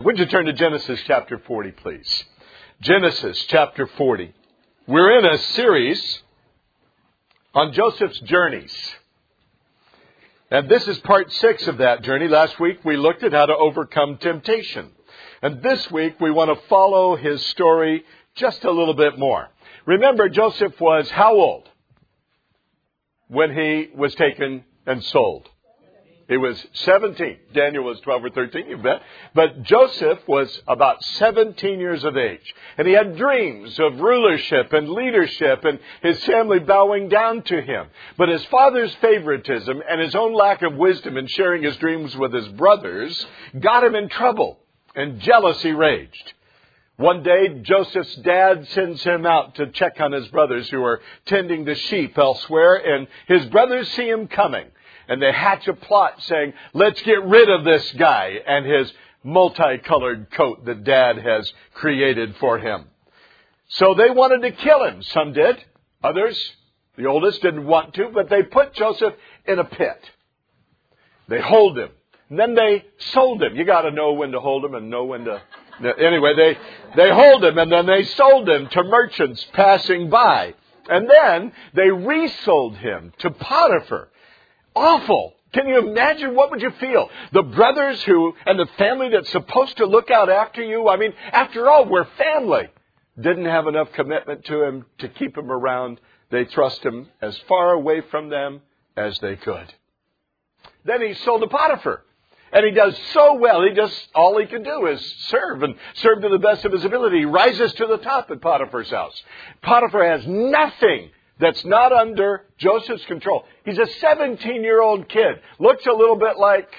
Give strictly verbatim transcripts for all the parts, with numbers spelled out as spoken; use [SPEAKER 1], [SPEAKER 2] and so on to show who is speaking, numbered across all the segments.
[SPEAKER 1] Would you turn to Genesis chapter forty, please? Genesis chapter forty. We're in a series on Joseph's journeys. And this is part six of that journey. Last week we looked at how to overcome temptation. And this week we want to follow his story just a little bit more. Remember, Joseph was how old when he was taken and sold? He was seventeen. Daniel was twelve or thirteen, you bet. But Joseph was about seventeen years of age. And he had dreams of rulership and leadership and his family bowing down to him. But his father's favoritism and his own lack of wisdom in sharing his dreams with his brothers got him in trouble. And jealousy raged. One day, Joseph's dad sends him out to check on his brothers who are tending the sheep elsewhere. And his brothers see him coming. And they hatch a plot saying, let's get rid of this guy and his multicolored coat that Dad has created for him. So they wanted to kill him. Some did. Others, the oldest, didn't want to, but they put Joseph in a pit. They hold him. And then they sold him. You got to know when to hold him and know when to... Anyway, they, they hold him and then they sold him to merchants passing by. And then they resold him to Potiphar. Awful. Can you imagine? What would you feel? The brothers who, and the family that's supposed to look out after you. I mean, after all, we're family. Didn't have enough commitment to him to keep him around. They thrust him as far away from them as they could. Then he's sold to Potiphar. And he does so well. He just, all he can do is serve and serve to the best of his ability. He rises to the top at Potiphar's house. Potiphar has nothing that's not under Joseph's control. He's a seventeen-year-old kid. Looks a little bit like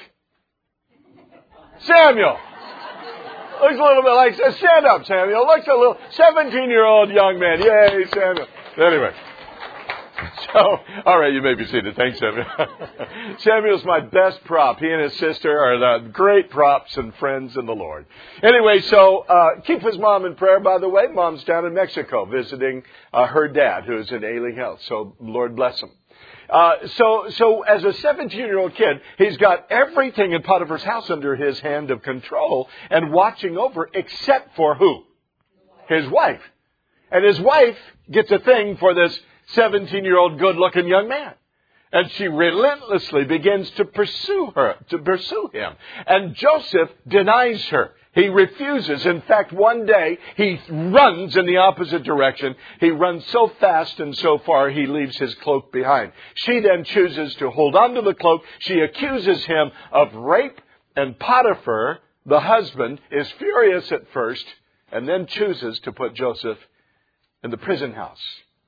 [SPEAKER 1] Samuel. Looks a little bit like, stand up, Samuel. Looks a little, seventeen-year-old young man. Yay, Samuel. Anyway. So, all right, you may be seated. Thanks, Samuel. Samuel's my best prop. He and his sister are the great props and friends in the Lord. Anyway, so uh, keep his mom in prayer, by the way. Mom's down in Mexico visiting uh, her dad, who's in ailing health. So, Lord bless him. Uh, so, so as a seventeen-year-old kid, he's got everything in Potiphar's house under his hand of control and watching over, except for who? His wife. And his wife gets a thing for this seventeen-year-old good-looking young man. And she relentlessly begins to pursue her, to pursue him. And Joseph denies her. He refuses. In fact, one day, he runs in the opposite direction. He runs so fast and so far, he leaves his cloak behind. She then chooses to hold on to the cloak. She accuses him of rape. And Potiphar, the husband, is furious at first and then chooses to put Joseph in the prison house.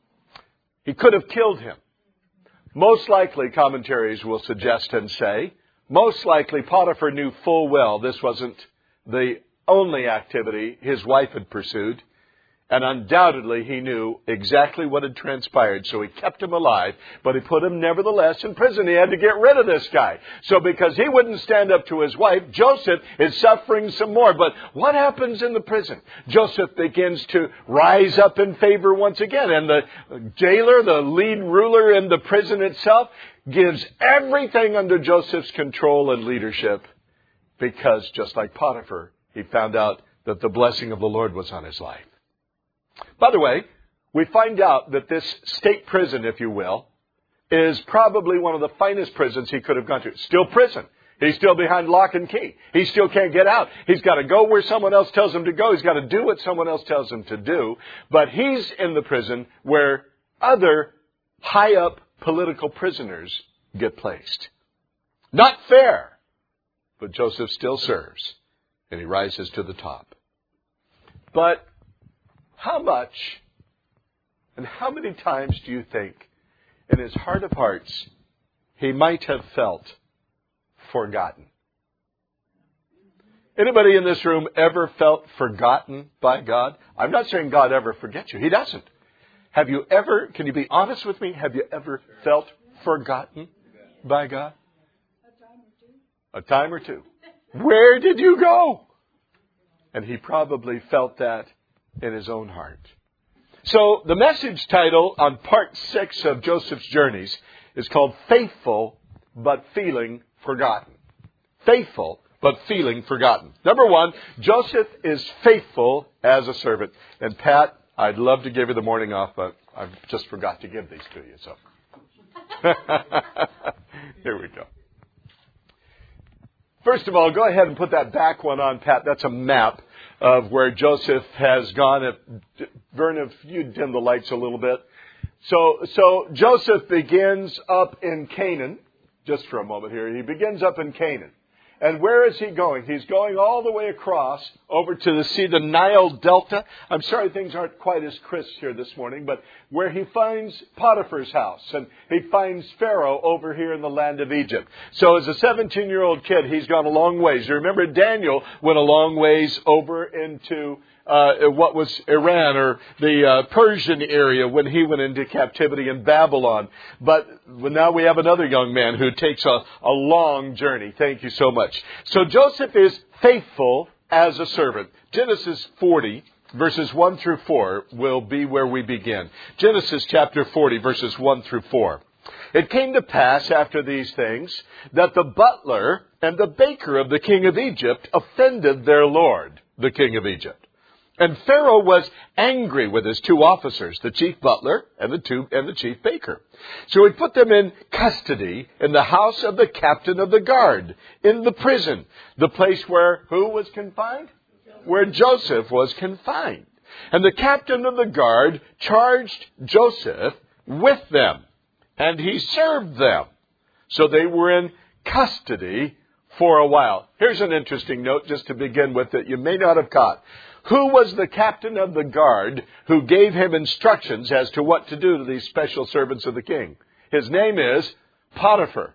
[SPEAKER 1] He could have killed him. Most likely, commentaries will suggest and say, most likely Potiphar knew full well this wasn't the only activity his wife had pursued. And undoubtedly, he knew exactly what had transpired. So he kept him alive, but he put him nevertheless in prison. He had to get rid of this guy. So because he wouldn't stand up to his wife, Joseph is suffering some more. But what happens in the prison? Joseph begins to rise up in favor once again. And the jailer, the lead ruler in the prison itself, gives everything under Joseph's control and leadership. Because just like Potiphar, he found out that the blessing of the Lord was on his life. By the way, we find out that this state prison, if you will, is probably one of the finest prisons he could have gone to. Still prison. He's still behind lock and key. He still can't get out. He's got to go where someone else tells him to go. He's got to do what someone else tells him to do. But he's in the prison where other high-up political prisoners get placed. Not fair. But Joseph still serves. And he rises to the top. But how much and how many times do you think in his heart of hearts he might have felt forgotten? Anybody in this room ever felt forgotten by God? I'm not saying God ever forgets you. He doesn't. Have you ever, can you be honest with me, have you ever felt forgotten by God? A time or two. Where did you go? And he probably felt that in his own heart. So the message title on part six of Joseph's journeys is called Faithful but Feeling Forgotten. Faithful but feeling forgotten. Number one, Joseph is faithful as a servant. And Pat, I'd love to give you the morning off, but I just forgot to give these to you. So here we go. First of all, go ahead and put that back one on, Pat. That's a map of where Joseph has gone. If, Vernon, if you dim the lights a little bit. So, so Joseph begins up in Canaan. Just for a moment here. He begins up in Canaan. And where is he going? He's going all the way across over to the sea, the Nile Delta. I'm sorry things aren't quite as crisp here this morning, but where he finds Potiphar's house. And he finds Pharaoh over here in the land of Egypt. So as a seventeen-year-old kid, he's gone a long ways. You remember Daniel went a long ways over into Uh, what was Iran or the uh, Persian area when he went into captivity in Babylon. But now we have another young man who takes a, a long journey. Thank you so much. So Joseph is faithful as a servant. Genesis forty, verses one through four will be where we begin. Genesis chapter forty, verses one through four. It came to pass after these things that the butler and the baker of the king of Egypt offended their lord, the king of Egypt. And Pharaoh was angry with his two officers, the chief butler and the two and the chief baker. So he put them in custody in the house of the captain of the guard, in the prison, the place where who was confined? Where Joseph was confined. And the captain of the guard charged Joseph with them, and he served them. So they were in custody for a while. Here's an interesting note just to begin with that you may not have caught. Who was the captain of the guard who gave him instructions as to what to do to these special servants of the king? His name is Potiphar.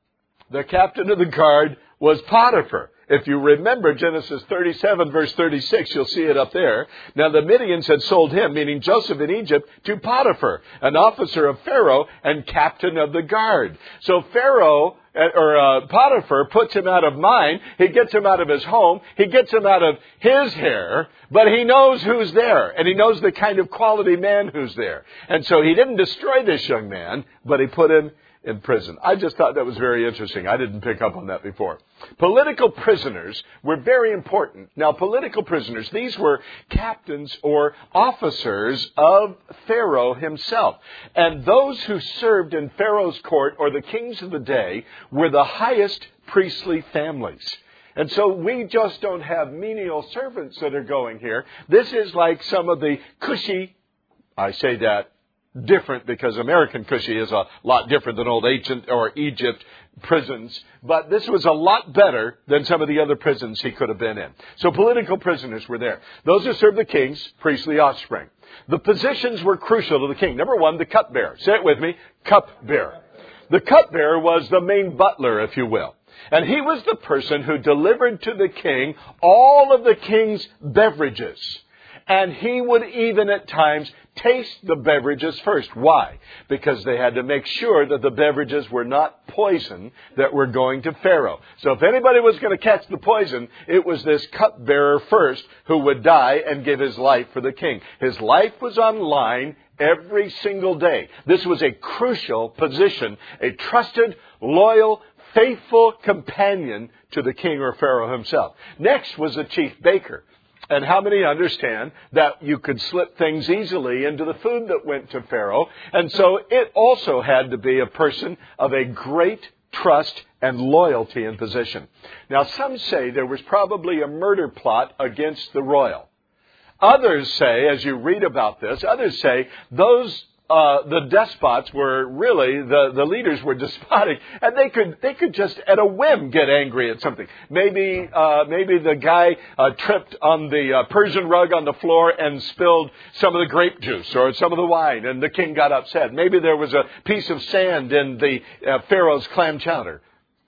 [SPEAKER 1] The captain of the guard was Potiphar. If you remember Genesis thirty-seven, verse thirty-six, you'll see it up there. Now the Midians had sold him, meaning Joseph in Egypt, to Potiphar, an officer of Pharaoh and captain of the guard. So Pharaoh, or uh, Potiphar, puts him out of mind. He gets him out of his home. He gets him out of his hair. But he knows who's there. And he knows the kind of quality man who's there. And so he didn't destroy this young man, but he put him in prison. I just thought that was very interesting. I didn't pick up on that before. Political prisoners were very important. Now, political prisoners, these were captains or officers of Pharaoh himself. And those who served in Pharaoh's court, or the kings of the day, were the highest priestly families. And so we just don't have menial servants that are going here. This is like some of the cushy, I say that different because American cushy is a lot different than old ancient or Egypt prisons. But this was a lot better than some of the other prisons he could have been in. So political prisoners were there. Those who served the king's priestly offspring. The positions were crucial to the king. Number one, the cupbearer. Say it with me, cupbearer. The cupbearer was the main butler, if you will. And he was the person who delivered to the king all of the king's beverages. And he would even at times taste the beverages first. Why? Because they had to make sure that the beverages were not poison that were going to Pharaoh. So if anybody was going to catch the poison, it was this cupbearer first who would die and give his life for the king. His life was on line every single day. This was a crucial position, a trusted, loyal, faithful companion to the king or Pharaoh himself. Next was the chief baker. And how many understand that you could slip things easily into the food that went to Pharaoh? And so it also had to be a person of a great trust and loyalty in position. Now, some say there was probably a murder plot against the royal. Others say, as you read about this, others say those Uh, the despots were really, the, the leaders were despotic, and they could they could just at a whim get angry at something. Maybe uh, maybe the guy uh, tripped on the uh, Persian rug on the floor and spilled some of the grape juice or some of the wine, and the king got upset. Maybe there was a piece of sand in the uh, Pharaoh's clam chowder.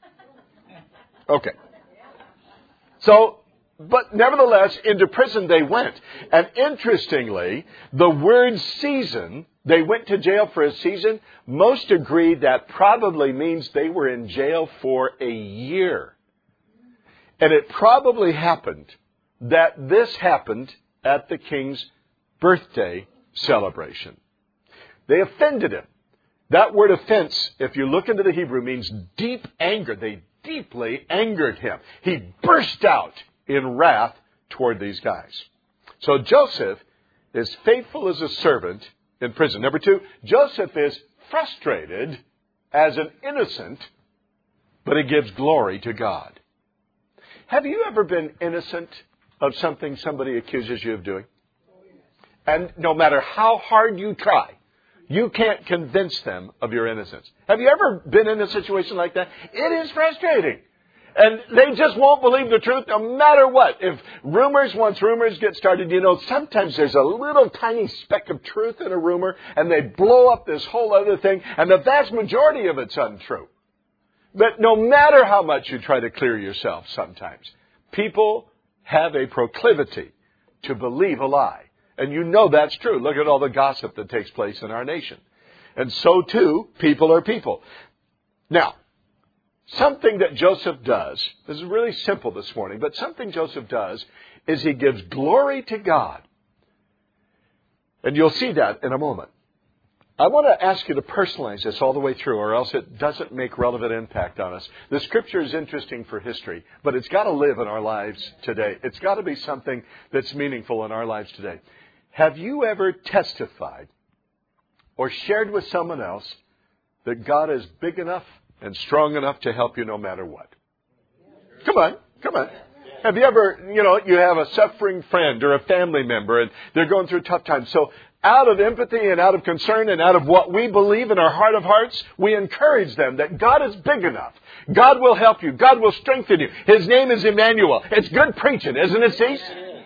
[SPEAKER 1] Okay. So, but nevertheless, into prison they went. And interestingly, the word season, they went to jail for a season. Most agree that probably means they were in jail for a year. And it probably happened that this happened at the king's birthday celebration. They offended him. That word offense, if you look into the Hebrew, means deep anger. They deeply angered him. He burst out in wrath toward these guys. So Joseph is faithful as a servant in prison. Number two, Joseph is frustrated as an innocent, but he gives glory to God. Have you ever been innocent of something somebody accuses you of doing? And no matter how hard you try, you can't convince them of your innocence. Have you ever been in a situation like that? It is frustrating. And they just won't believe the truth no matter what. If rumors, once rumors get started, you know, sometimes there's a little tiny speck of truth in a rumor and they blow up this whole other thing and the vast majority of it's untrue. But no matter how much you try to clear yourself sometimes, people have a proclivity to believe a lie. And you know that's true. Look at all the gossip that takes place in our nation. And so too, people are people. Now, something that Joseph does, this is really simple this morning, but something Joseph does is he gives glory to God. And you'll see that in a moment. I want to ask you to personalize this all the way through, or else it doesn't make relevant impact on us. The Scripture is interesting for history, but it's got to live in our lives today. It's got to be something that's meaningful in our lives today. Have you ever testified or shared with someone else that God is big enough and strong enough to help you no matter what? Come on, come on. Have you ever, you know, you have a suffering friend or a family member and they're going through tough times. So out of empathy and out of concern and out of what we believe in our heart of hearts, we encourage them that God is big enough. God will help you. God will strengthen you. His name is Emmanuel. It's good preaching, isn't it, Cease?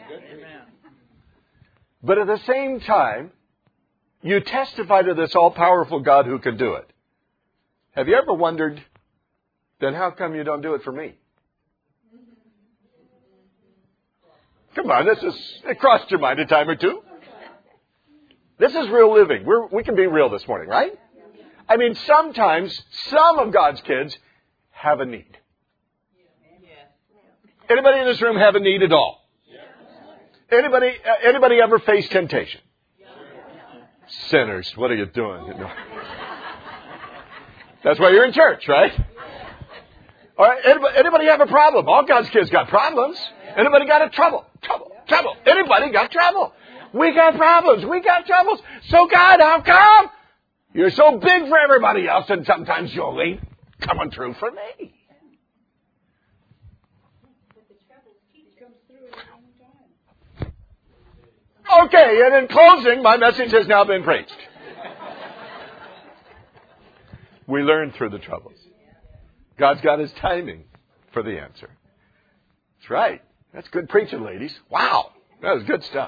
[SPEAKER 1] But at the same time, you testify to this all-powerful God who can do it. Have you ever wondered, then how come you don't do it for me? Come on, this is, it crossed your mind a time or two. This is real living. We're, we can be real this morning, right? I mean, sometimes some of God's kids have a need. Anybody in this room have a need at all? Anybody, uh, anybody ever face temptation? Sinners, what are you doing? That's why you're in church, right? All right. Anybody, anybody have a problem? All God's kids got problems. Anybody got a trouble? Trouble. Trouble. Anybody got trouble? We got problems. We got troubles. So God, how come you're so big for everybody else and sometimes you ain't coming through for me? Okay, and in closing, my message has now been preached. We learn through the troubles. God's got His timing for the answer. That's right. That's good preaching, ladies. Wow. That was good stuff.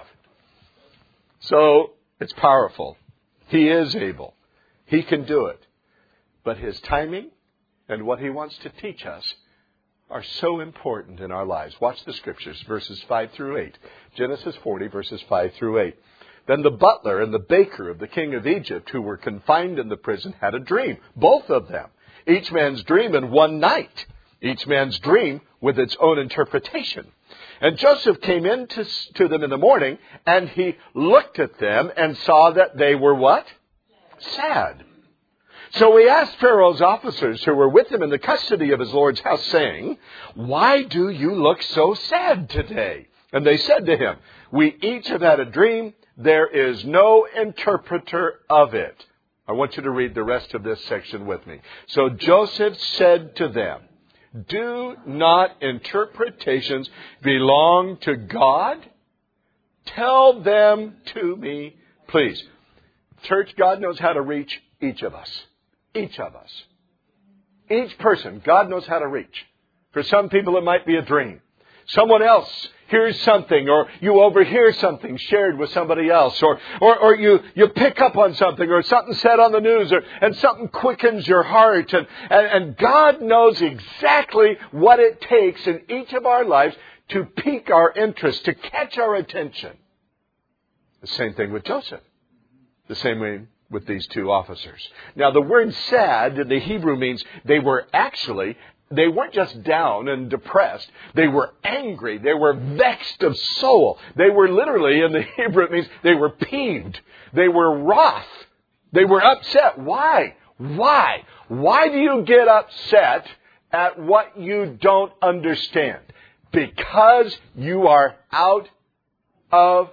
[SPEAKER 1] So, it's powerful. He is able. He can do it. But His timing and what He wants to teach us are so important in our lives. Watch the Scriptures, verses five through eight. Genesis forty, verses five through eight. Then the butler and the baker of the king of Egypt, who were confined in the prison, had a dream. Both of them. Each man's dream in one night. Each man's dream with its own interpretation. And Joseph came in to, to them in the morning, and he looked at them and saw that they were what? Sad. So he asked Pharaoh's officers who were with him in the custody of his Lord's house, saying, "Why do you look so sad today?" And they said to him, "We each have had a dream. There is no interpreter of it." I want you to read the rest of this section with me. So Joseph said to them, "Do not interpretations belong to God? Tell them to me, please." Church, God knows how to reach each of us. Each of us. Each person, God knows how to reach. For some people, it might be a dream. Someone else hears something, or you overhear something shared with somebody else, or or, or you, you pick up on something, or something said on the news, or, and something quickens your heart. And, and, and God knows exactly what it takes in each of our lives to pique our interest, to catch our attention. The same thing with Joseph. The same way with these two officers. Now, the word sad in the Hebrew means they were actually, they weren't just down and depressed. They were angry. They were vexed of soul. They were literally, in the Hebrew, it means they were peeved. They were wroth. They were upset. Why? Why? Why do you get upset at what you don't understand because you are out of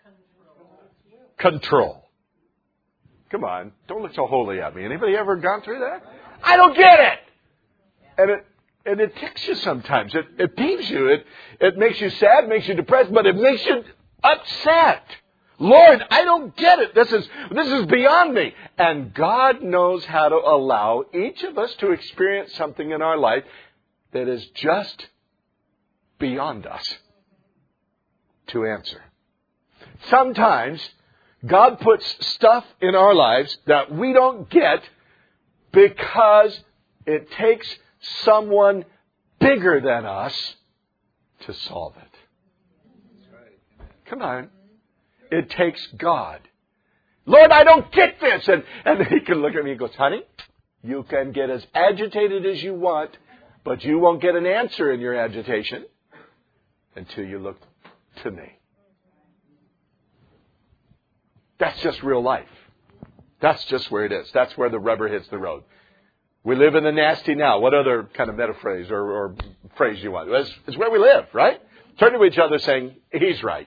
[SPEAKER 1] control. Come on, don't look so holy at me. Anybody ever gone through that? I don't get it. And it and it ticks you sometimes. It it peeves you. It it makes you sad, makes you depressed, but it makes you upset. Lord, I don't get it. This is this is beyond me. And God knows how to allow each of us to experience something in our life that is just beyond us to answer. Sometimes God puts stuff in our lives that we don't get because it takes someone bigger than us to solve it. Come on. It takes God. Lord, I don't get this. And, and he can look at me and goes, honey, you can get as agitated as you want, but you won't get an answer in your agitation until you look to me. That's just real life. That's just where it is. That's where the rubber hits the road. We live in the nasty now. What other kind of metaphrase or, or phrase you want? It's, it's where we live, right? Turn to each other saying, he's right.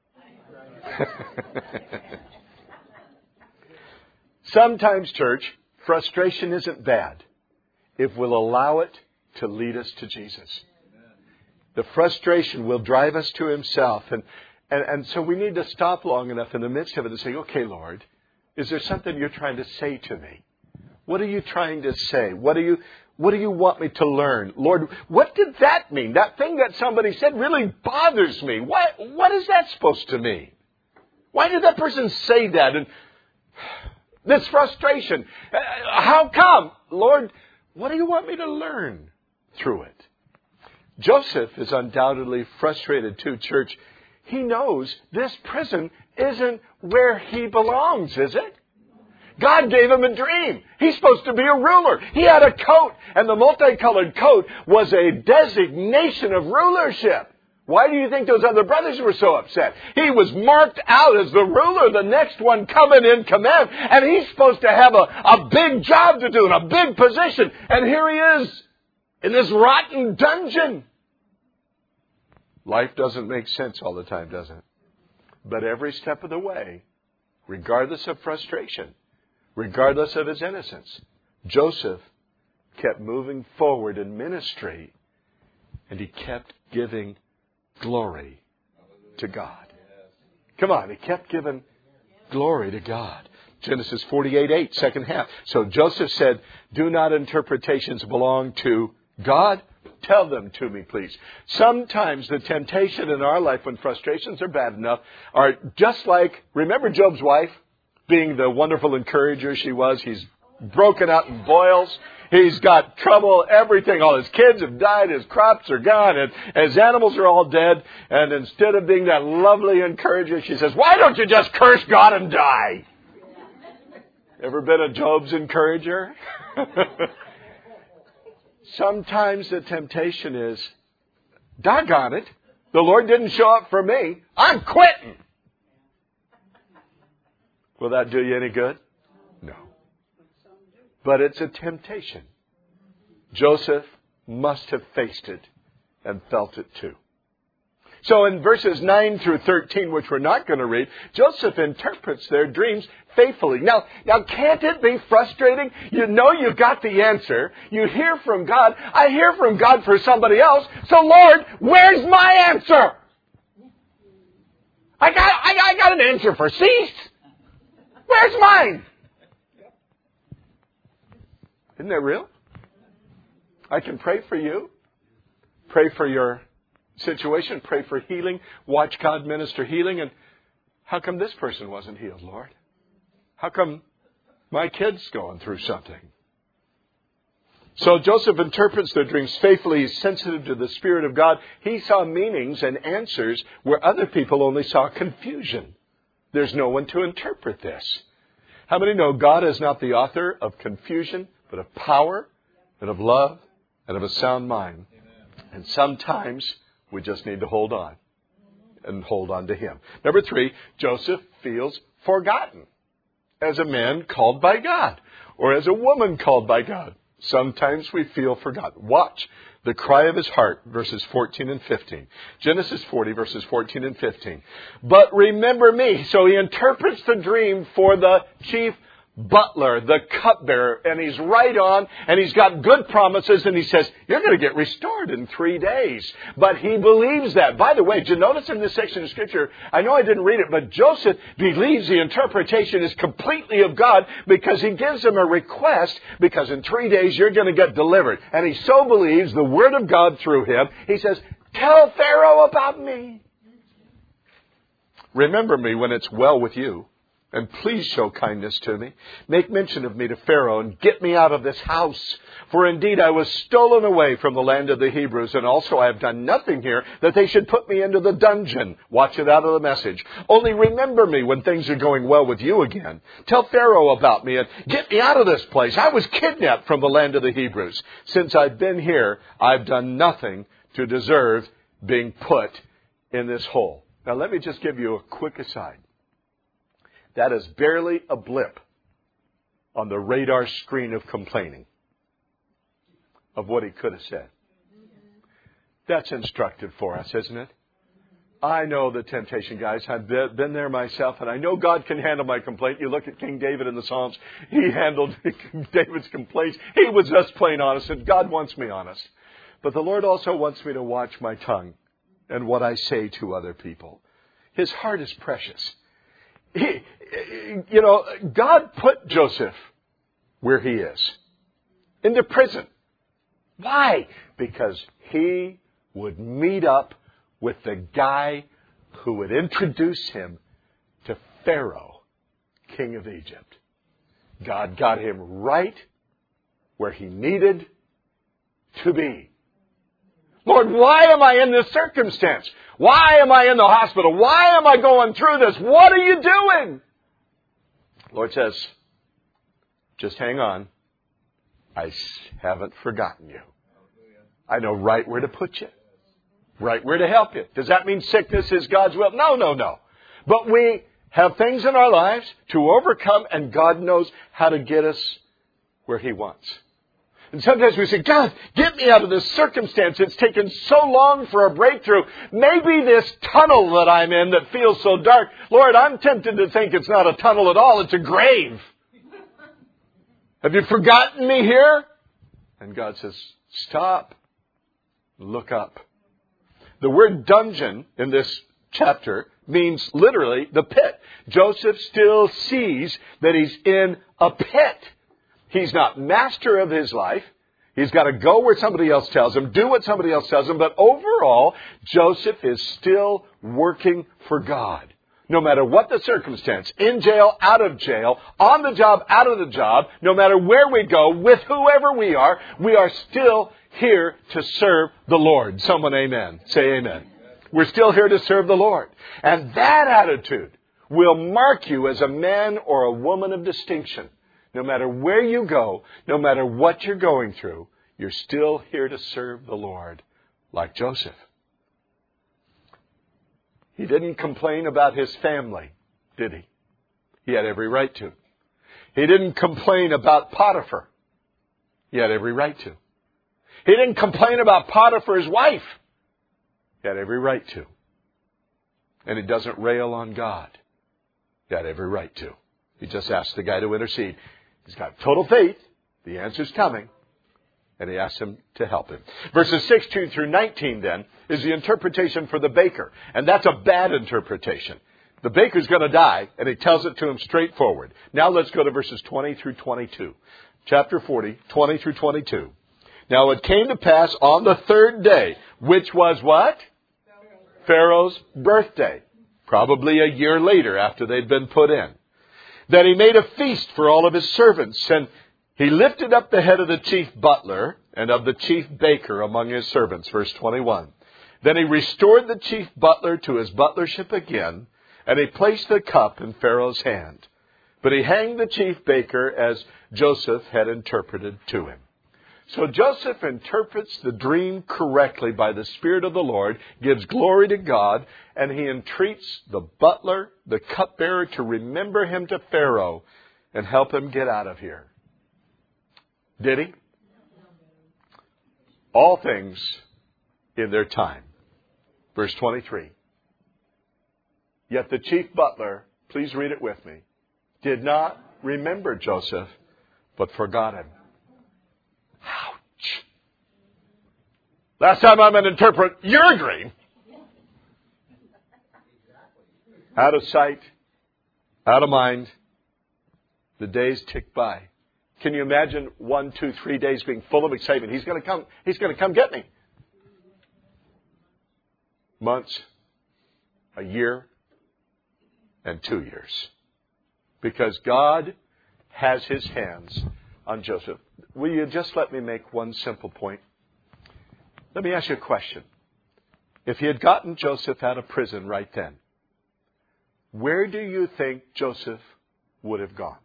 [SPEAKER 1] Sometimes, church, frustration isn't bad if we'll allow it to lead us to Jesus. The frustration will drive us to Himself. And, and, and so we need to stop long enough in the midst of it and say, okay, Lord, is there something you're trying to say to me? What are you trying to say? What do you, what do you want me to learn? Lord, what did that mean? That thing that somebody said really bothers me. What, what is that supposed to mean? Why did that person say that? And this frustration. How come? Lord, what do you want me to learn through it? Joseph is undoubtedly frustrated too, church. He knows this prison isn't where he belongs, is it? God gave him a dream. He's supposed to be a ruler. He had a coat, and the multicolored coat was a designation of rulership. Why do you think those other brothers were so upset? He was marked out as the ruler, the next one coming in command, and he's supposed to have a, a big job to do and a big position. And here he is in this rotten dungeon. Life doesn't make sense all the time, does it? But every step of the way, regardless of frustration, regardless of his innocence, Joseph kept moving forward in ministry, and he kept giving glory to God. Come on, he kept giving glory to God. Genesis forty-eight eight, second half. So Joseph said, do not interpretations belong to God? Tell them to me, please. Sometimes the temptation in our life when frustrations are bad enough are just like, remember Job's wife being the wonderful encourager she was? He's broken out in boils. He's got trouble, everything. All his kids have died. His crops are gone. And his animals are all dead. And instead of being that lovely encourager, she says, why don't you just curse God and die? Ever been a Job's encourager? Sometimes the temptation is, doggone it, the Lord didn't show up for me. I'm quitting. Will that do you any good? No. But it's a temptation. Joseph must have faced it and felt it too. So in verses nine through thirteen, which we're not going to read, Joseph interprets their dreams faithfully. Now, now can't it be frustrating? You know you got the answer. You hear from God. I hear from God for somebody else. So Lord, where's my answer? I got, I, I got an answer for cease. Where's mine? Isn't that real? I can pray for you. Pray for your situation. Pray for healing. Watch God minister healing. And how come this person wasn't healed, Lord? How come my kid's going through something? So Joseph interprets their dreams faithfully. He's sensitive to the Spirit of God. He saw meanings and answers where other people only saw confusion. There's no one to interpret this. How many know God is not the author of confusion, but of power and of love and of a sound mind? Amen. And sometimes we just need to hold on and hold on to Him. Number three, Joseph feels forgotten as a man called by God or as a woman called by God. Sometimes we feel forgotten. Watch the cry of his heart, verses fourteen and fifteen. Genesis forty, verses fourteen and fifteen. But remember me. So he interprets the dream for the chief butler, the cupbearer, and he's right on, and he's got good promises, and he says, you're going to get restored in three days. But he believes that. By the way, did you notice in this section of Scripture, I know I didn't read it, but Joseph believes the interpretation is completely of God because he gives him a request, because in three days you're going to get delivered. And he so believes the Word of God through him, he says, tell Pharaoh about me. Remember me when it's well with you. And please show kindness to me. Make mention of me to Pharaoh and get me out of this house. For indeed I was stolen away from the land of the Hebrews, and also I have done nothing here that they should put me into the dungeon. Watch it out of the message. Only remember me when things are going well with you again. Tell Pharaoh about me and get me out of this place. I was kidnapped from the land of the Hebrews. Since I've been here, I've done nothing to deserve being put in this hole. Now let me just give you a quick aside. That is barely a blip on the radar screen of complaining of what he could have said. That's instructive for us, isn't it? I know the temptation, guys. I've been there myself, and I know God can handle my complaint. You look at King David in the Psalms. He handled David's complaints. He was just plain honest, and God wants me honest. But the Lord also wants me to watch my tongue and what I say to other people. His heart is precious. He, you know, God put Joseph where he is, into prison. Why? Because he would meet up with the guy who would introduce him to Pharaoh, king of Egypt. God got him right where he needed to be. Lord, why am I in this circumstance? Why am I in the hospital? Why am I going through this? What are you doing? Lord says, just hang on. I haven't forgotten you. I know right where to put you. Right where to help you. Does that mean sickness is God's will? No, no, no. But we have things in our lives to overcome, and God knows how to get us where He wants. And sometimes we say, God, get me out of this circumstance. It's taken so long for a breakthrough. Maybe this tunnel that I'm in that feels so dark, Lord, I'm tempted to think it's not a tunnel at all. It's a grave. Have you forgotten me here? And God says, stop. Look up. The word dungeon in this chapter means literally the pit. Joseph still sees that he's in a pit. He's not master of his life. He's got to go where somebody else tells him, do what somebody else tells him. But overall, Joseph is still working for God. No matter what the circumstance, in jail, out of jail, on the job, out of the job, no matter where we go, with whoever we are, we are still here to serve the Lord. Someone amen. Say amen. We're still here to serve the Lord. And that attitude will mark you as a man or a woman of distinction. No matter where you go, no matter what you're going through, you're still here to serve the Lord, like Joseph. He didn't complain about his family, did he? He had every right to. He didn't complain about Potiphar. He had every right to. He didn't complain about Potiphar's wife. He had every right to. And he doesn't rail on God. He had every right to. He just asked the guy to intercede. He's got total faith. The answer's coming. And he asked him to help him. Verses sixteen through nineteen, then, is the interpretation for the baker. And that's a bad interpretation. The baker's going to die, and he tells it to him straightforward. Now let's go to verses twenty through twenty-two. Chapter forty, twenty through twenty-two. Now it came to pass on the third day, which was what? Pharaoh's birthday. Probably a year later after they'd been put in. That he made a feast for all of his servants, and he lifted up the head of the chief butler and of the chief baker among his servants. Verse twenty-one. Then he restored the chief butler to his butlership again, and he placed the cup in Pharaoh's hand. But he hanged the chief baker as Joseph had interpreted to him. So Joseph interprets the dream correctly by the Spirit of the Lord, gives glory to God, and he entreats the butler, the cupbearer, to remember him to Pharaoh and help him get out of here. Did he? all things in their time. Verse twenty-three. Yet the chief butler, please read it with me, did not remember Joseph, but forgot him. Ouch. Last time I'm an interpret, you're a dream. Out of sight, out of mind, the days tick by. Can you imagine one, two, three days being full of excitement? He's going to come, he's going to come get me. Months, a year, and two years. Because God has His hands on Joseph. Will you just let me make one simple point? Let me ask you a question. If he had gotten Joseph out of prison right then, where do you think Joseph would have gone?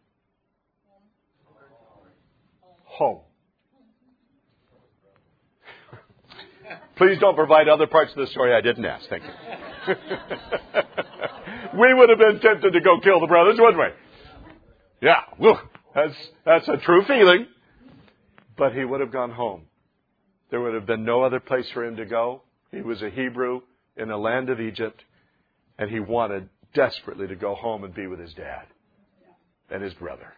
[SPEAKER 1] Home. Please don't provide other parts of the story I didn't ask. Thank you. We would have been tempted to go kill the brothers, wouldn't we? Yeah, whew, that's, that's a true feeling. But he would have gone home. There would have been no other place for him to go. He was a Hebrew in the land of Egypt, and he wanted desperately to go home and be with his dad and his brother.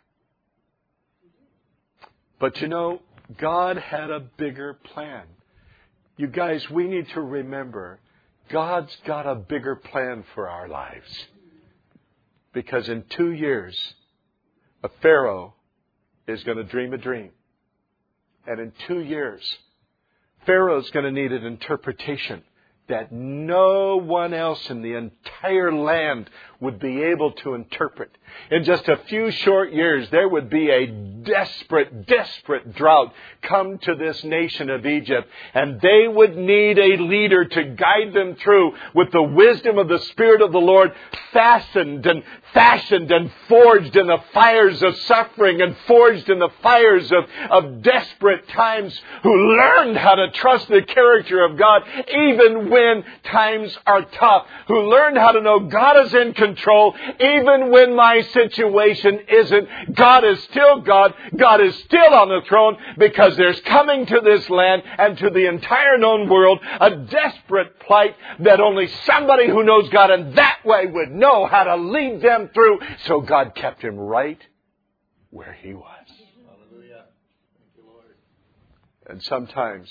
[SPEAKER 1] But you know, God had a bigger plan. You guys, we need to remember, God's got a bigger plan for our lives. Because in two years, a Pharaoh is going to dream a dream. And in two years, Pharaoh's going to need an interpretation that no one else in the entire land would be able to interpret. In just a few short years, there would be a desperate, desperate drought come to this nation of Egypt. And they would need a leader to guide them through with the wisdom of the Spirit of the Lord, fastened and fashioned and forged in the fires of suffering and forged in the fires of, of desperate times, who learned how to trust the character of God even when times are tough, who learned how to know God is in control even when my situation isn't. God is still God. God is still on the throne, because there's coming to this land and to the entire known world a desperate plight that only somebody who knows God in that way would know how to lead them through. So God kept him right where he was. Hallelujah. Thank you, Lord. And sometimes,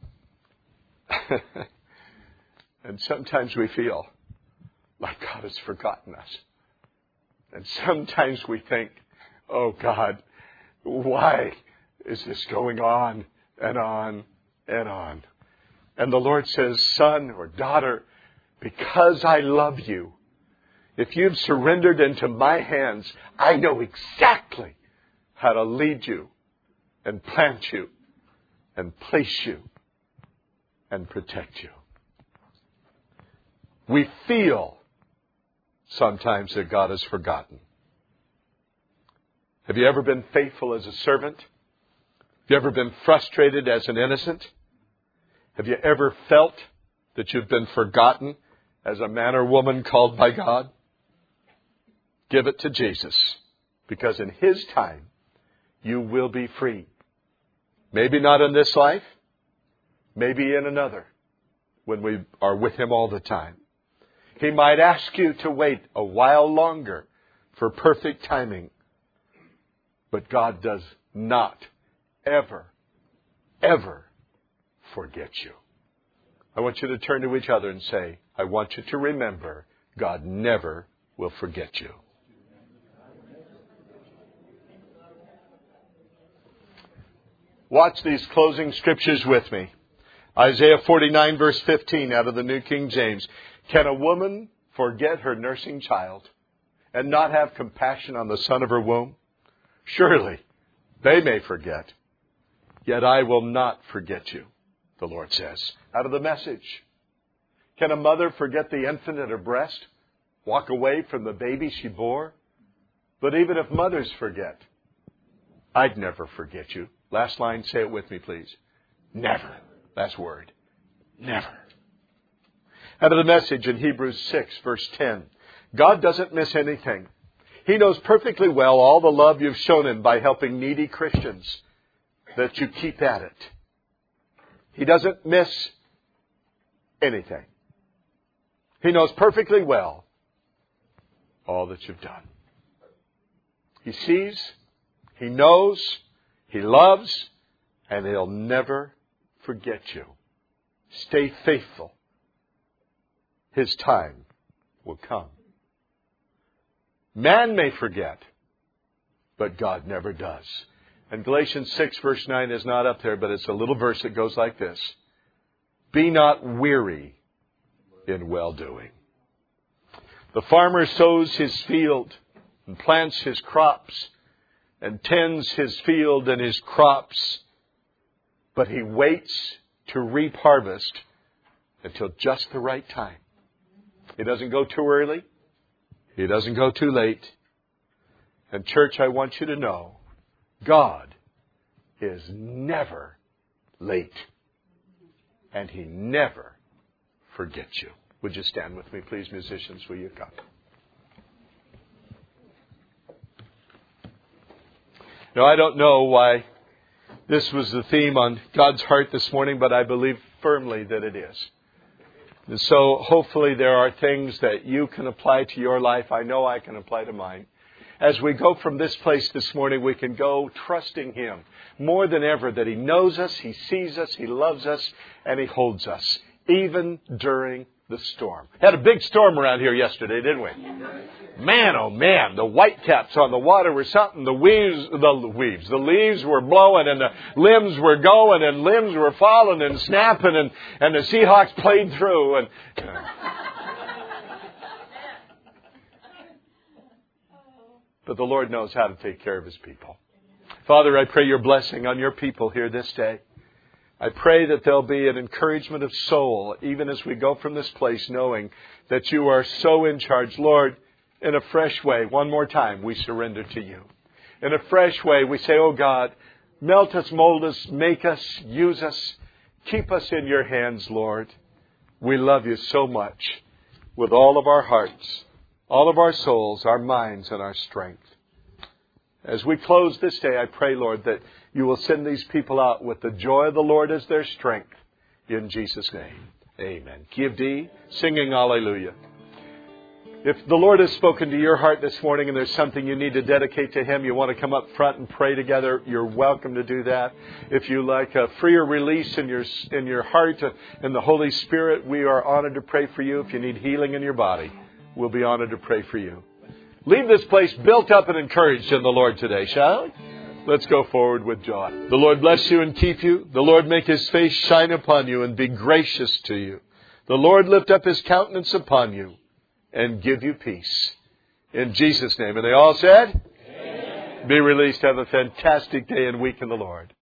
[SPEAKER 1] and sometimes we feel like God has forgotten us. And sometimes we think, oh God, why is this going on and on and on? And the Lord says, son or daughter, because I love you, if you've surrendered into my hands, I know exactly how to lead you and plant you and place you and protect you. We feel sometimes that God has forgotten. Have you ever been faithful as a servant? Have you ever been frustrated as an innocent? Have you ever felt that you've been forgotten as a man or woman called by God? Give it to Jesus, because in His time, you will be free. Maybe not in this life, maybe in another, when we are with Him all the time. He might ask you to wait a while longer for perfect timing, but God does not ever, ever forget you. I want you to turn to each other and say, I want you to remember, God never will forget you. Watch these closing scriptures with me. Isaiah forty-nine verse fifteen out of the New King James. Can a woman forget her nursing child and not have compassion on the son of her womb? Surely they may forget, yet I will not forget you, the Lord says. Out of the Message. Can a mother forget the infant at her breast? Walk away from the baby she bore? But even if mothers forget, I'd never forget you. Last line, say it with me, please. Never. Last word. Never. Out of the Message in Hebrews six, verse ten. God doesn't miss anything. He knows perfectly well all the love you've shown Him by helping needy Christians, that you keep at it. He doesn't miss anything. He knows perfectly well all that you've done. He sees, He knows, He loves, and He'll never forget you. Stay faithful. His time will come. Man may forget, but God never does. And Galatians six verse nine is not up there, but it's a little verse that goes like this. Be not weary in well-doing. The farmer sows his field and plants his crops and tends his field and his crops, but he waits to reap harvest until just the right time. He doesn't go too early. He doesn't go too late. And church, I want you to know, God is never late. And He never forgets you. Would you stand with me, please, musicians? Will you come? Now, I don't know why this was the theme on God's heart this morning, but I believe firmly that it is. And so hopefully there are things that you can apply to your life. I know I can apply to mine. As we go from this place this morning, we can go trusting Him more than ever that He knows us, He sees us, He loves us, and He holds us, even during the storm. Had a big storm around here yesterday, didn't we? Man, oh man, the whitecaps on the water were something. The weaves, the weaves, the leaves were blowing and the limbs were going and limbs were falling and snapping and, and the Seahawks played through. And uh, but the Lord knows how to take care of His people. Father, I pray your blessing on your people here this day. I pray that there'll be an encouragement of soul, even as we go from this place, knowing that you are so in charge. Lord, in a fresh way, one more time, we surrender to you. In a fresh way, we say, oh God, melt us, mold us, make us, use us. Keep us in your hands, Lord. We love you so much with all of our hearts, all of our souls, our minds, and our strength. As we close this day, I pray, Lord, that you will send these people out with the joy of the Lord as their strength. In Jesus' name, amen. Give D, singing hallelujah. If the Lord has spoken to your heart this morning and there's something you need to dedicate to Him, you want to come up front and pray together, you're welcome to do that. If you like a freer release in your in your heart and the Holy Spirit, we are honored to pray for you. If you need healing in your body, we'll be honored to pray for you. Leave this place built up and encouraged in the Lord today, shall we? Let's go forward with joy. The Lord bless you and keep you. The Lord make His face shine upon you and be gracious to you. The Lord lift up His countenance upon you and give you peace. In Jesus' name. And they all said? Amen. Be released. Have a fantastic day and week in the Lord.